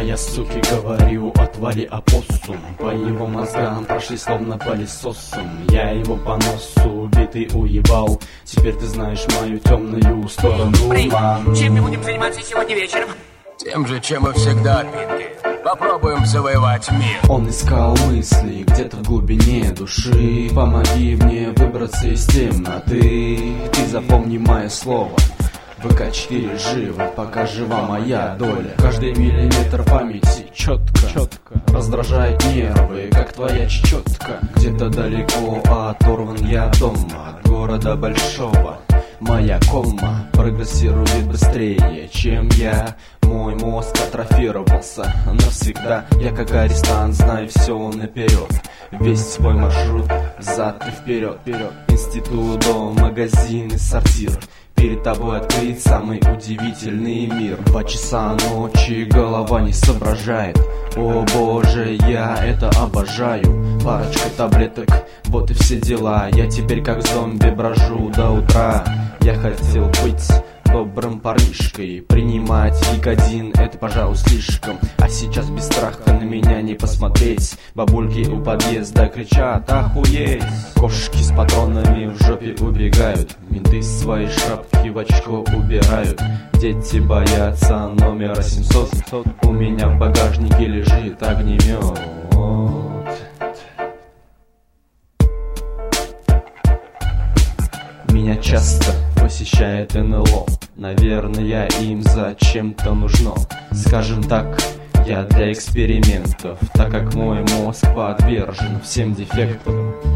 я, суки, говорю, отвали опоссум. По его мозгам прошли словно пылесосом. Я его по носу убитый уебал. Теперь ты знаешь мою темную сторону. Чем мы будем заниматься сегодня вечером? Тем же, чем и всегда, Пинки. Попробуем завоевать мир. Он искал мысли где-то в глубине души. Помоги мне выбраться из темноты. Ты запомни мое слово. ВК-4 живо, пока жива моя доля. Каждый миллиметр памяти четко раздражает нервы, как твоя чечетка. Где-то далеко оторван я от дома, от города большого. Моя кома прогрессирует быстрее, чем я. Мой мозг атрофировался навсегда. Я как арестант знаю все наперед. Весь свой маршрут взад и вперед. Институт, дом, магазин и сортир. Перед тобой открыт самый удивительный мир. 2 часа ночи, голова не соображает. О боже, я это обожаю. Парочка таблеток, вот и все дела. Я теперь как зомби брожу до утра. Я хотел быть добрым парнишкой. Принимать Викодин — это, пожалуй, слишком. А сейчас без страха на меня не посмотреть. Бабульки у подъезда кричат: охуеть! Кошки с патронами в жопе убегают. Менты свои шапки в очко убирают. Дети боятся номера 700. У меня в багажнике лежит огнемет. Меня часто посещает НЛО. Наверное, им зачем-то нужно. Скажем так, я для экспериментов, так как мой мозг подвержен всем дефектам.